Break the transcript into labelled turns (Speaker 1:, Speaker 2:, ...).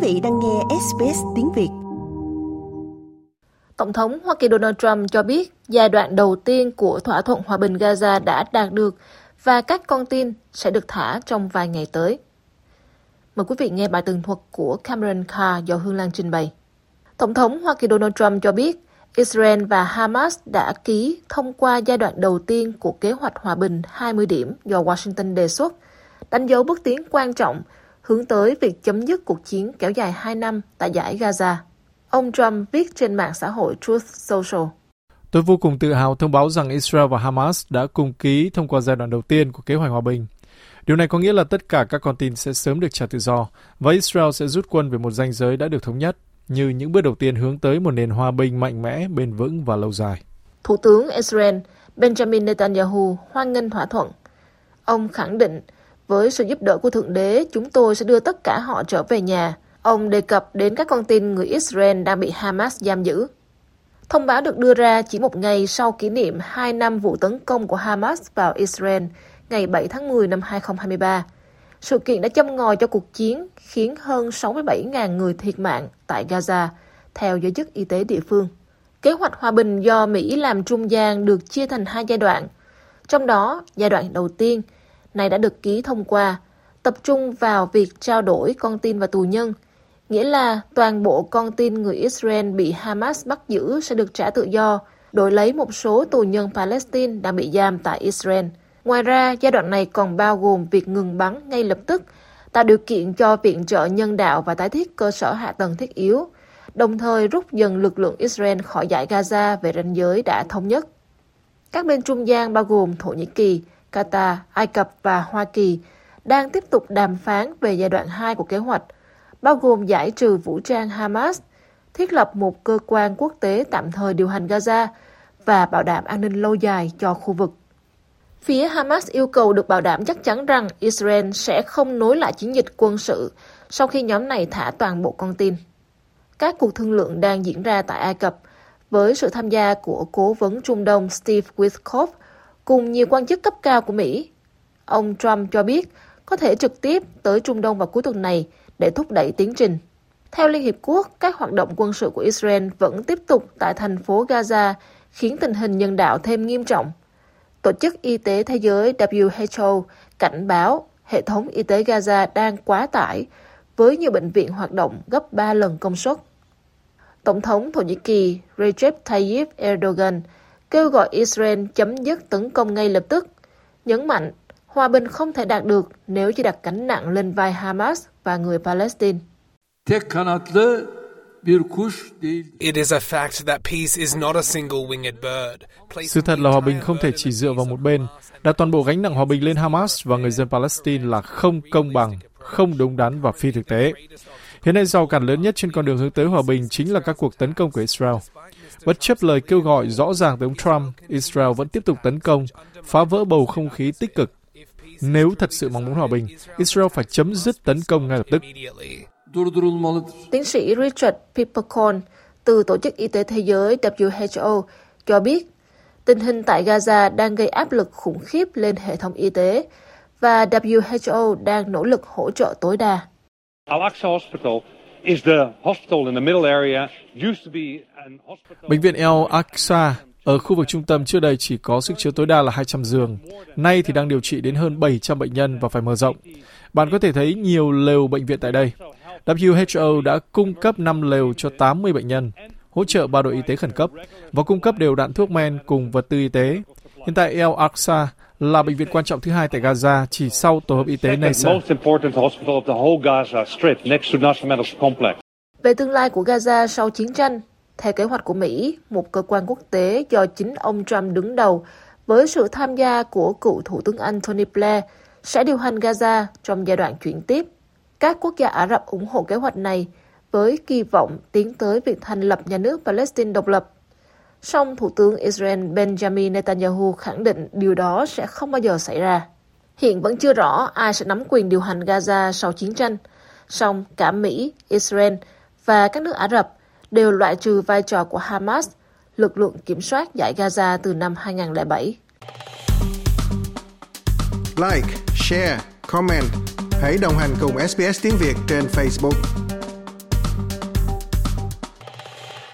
Speaker 1: vị đang nghe SBS tiếng Việt.
Speaker 2: Tổng thống Hoa Kỳ Donald Trump cho biết giai đoạn đầu tiên của thỏa thuận hòa bình Gaza đã đạt được và các con tin sẽ được thả trong vài ngày tới. Mời quý vị nghe bài tường thuật của Cameron Carr do Hương Lan trình bày. Tổng thống Hoa Kỳ Donald Trump cho biết Israel và Hamas đã ký thông qua giai đoạn đầu tiên của kế hoạch hòa bình 20 điểm do Washington đề xuất, đánh dấu bước tiến quan trọng hướng tới việc chấm dứt cuộc chiến kéo dài 2 năm tại dải Gaza. Ông Trump viết trên mạng xã hội Truth Social.
Speaker 3: Tôi vô cùng tự hào thông báo rằng Israel và Hamas đã cùng ký thông qua giai đoạn đầu tiên của kế hoạch hòa bình. Điều này có nghĩa là tất cả các con tin sẽ sớm được trả tự do và Israel sẽ rút quân về một ranh giới đã được thống nhất, như những bước đầu tiên hướng tới một nền hòa bình mạnh mẽ, bền vững và lâu dài.
Speaker 2: Thủ tướng Israel Benjamin Netanyahu hoan nghênh thỏa thuận. Ông khẳng định, với sự giúp đỡ của Thượng Đế, chúng tôi sẽ đưa tất cả họ trở về nhà. Ông đề cập đến các con tin người Israel đang bị Hamas giam giữ. Thông báo được đưa ra chỉ một ngày sau kỷ niệm 2 năm vụ tấn công của Hamas vào Israel ngày 7 tháng 10 năm 2023. Sự kiện đã châm ngòi cho cuộc chiến khiến hơn 67.000 người thiệt mạng tại Gaza, theo giới chức y tế địa phương. Kế hoạch hòa bình do Mỹ làm trung gian được chia thành 2 giai đoạn. Trong đó, giai đoạn đầu tiên này đã được ký thông qua, tập trung vào việc trao đổi con tin và tù nhân, nghĩa là toàn bộ con tin người Israel bị Hamas bắt giữ sẽ được trả tự do, đổi lấy một số tù nhân Palestine đang bị giam tại Israel. Ngoài ra, giai đoạn này còn bao gồm việc ngừng bắn ngay lập tức, tạo điều kiện cho viện trợ nhân đạo và tái thiết cơ sở hạ tầng thiết yếu, đồng thời rút dần lực lượng Israel khỏi dải Gaza về ranh giới đã thống nhất. Các bên trung gian bao gồm Thổ Nhĩ Kỳ, Qatar, Ai Cập và Hoa Kỳ đang tiếp tục đàm phán về giai đoạn 2 của kế hoạch, bao gồm giải trừ vũ trang Hamas, thiết lập một cơ quan quốc tế tạm thời điều hành Gaza và bảo đảm an ninh lâu dài cho khu vực. Phía Hamas yêu cầu được bảo đảm chắc chắn rằng Israel sẽ không nối lại chiến dịch quân sự sau khi nhóm này thả toàn bộ con tin. Các cuộc thương lượng đang diễn ra tại Ai Cập với sự tham gia của Cố vấn Trung Đông Steve Witkoff cùng nhiều quan chức cấp cao của Mỹ. Ông Trump cho biết có thể trực tiếp tới Trung Đông vào cuối tuần này để thúc đẩy tiến trình. Theo Liên Hiệp Quốc, các hoạt động quân sự của Israel vẫn tiếp tục tại thành phố Gaza, khiến tình hình nhân đạo thêm nghiêm trọng. Tổ chức Y tế Thế giới WHO cảnh báo hệ thống y tế Gaza đang quá tải, với nhiều bệnh viện hoạt động gấp 3 lần công suất. Tổng thống Thổ Nhĩ Kỳ Recep Tayyip Erdogan kêu gọi Israel chấm dứt tấn công ngay lập tức, nhấn mạnh hòa bình không thể đạt được nếu chỉ đặt gánh nặng lên vai Hamas và người Palestine.
Speaker 3: Sự thật là hòa bình không thể chỉ dựa vào một bên. Đặt toàn bộ gánh nặng hòa bình lên Hamas và người dân Palestine là không công bằng, không đúng đắn và phi thực tế. Hiện nay rào cản lớn nhất trên con đường hướng tới hòa bình chính là các cuộc tấn công của Israel. Bất chấp lời kêu gọi rõ ràng từ ông Trump, Israel vẫn tiếp tục tấn công, phá vỡ bầu không khí tích cực. Nếu thật sự mong muốn hòa bình, Israel phải chấm dứt tấn công ngay lập tức.
Speaker 2: Tiến sĩ Richard Pippercorn từ Tổ chức Y tế Thế giới WHO cho biết tình hình tại Gaza đang gây áp lực khủng khiếp lên hệ thống y tế và WHO đang nỗ lực hỗ trợ tối đa.
Speaker 3: Bệnh viện Al-Aqsa ở khu vực trung tâm trước đây chỉ có sức chứa tối đa là 200 giường. Nay thì đang điều trị đến hơn 700 bệnh nhân và phải mở rộng. Bạn có thể thấy nhiều lều bệnh viện tại đây. WHO đã cung cấp 5 lều cho 80 bệnh nhân, hỗ trợ 3 đội y tế khẩn cấp và cung cấp đều đặn thuốc men cùng vật tư y tế. Hiện tại Al-Aqsa là bệnh viện quan trọng thứ 2 tại Gaza, chỉ sau tổ hợp y tế Nasser.
Speaker 2: Về tương lai của Gaza sau chiến tranh, theo kế hoạch của Mỹ, một cơ quan quốc tế do chính ông Trump đứng đầu với sự tham gia của cựu Thủ tướng Anh Tony Blair sẽ điều hành Gaza trong giai đoạn chuyển tiếp. Các quốc gia Ả Rập ủng hộ kế hoạch này với kỳ vọng tiến tới việc thành lập nhà nước Palestine độc lập. Song Thủ tướng Israel Benjamin Netanyahu khẳng định điều đó sẽ không bao giờ xảy ra. Hiện vẫn chưa rõ ai sẽ nắm quyền điều hành Gaza sau chiến tranh. Song cả Mỹ, Israel và các nước Ả Rập đều loại trừ vai trò của Hamas, lực lượng kiểm soát dải Gaza từ năm 2007.
Speaker 4: Like, share, comment. Hãy đồng hành cùng SBS tiếng Việt trên Facebook.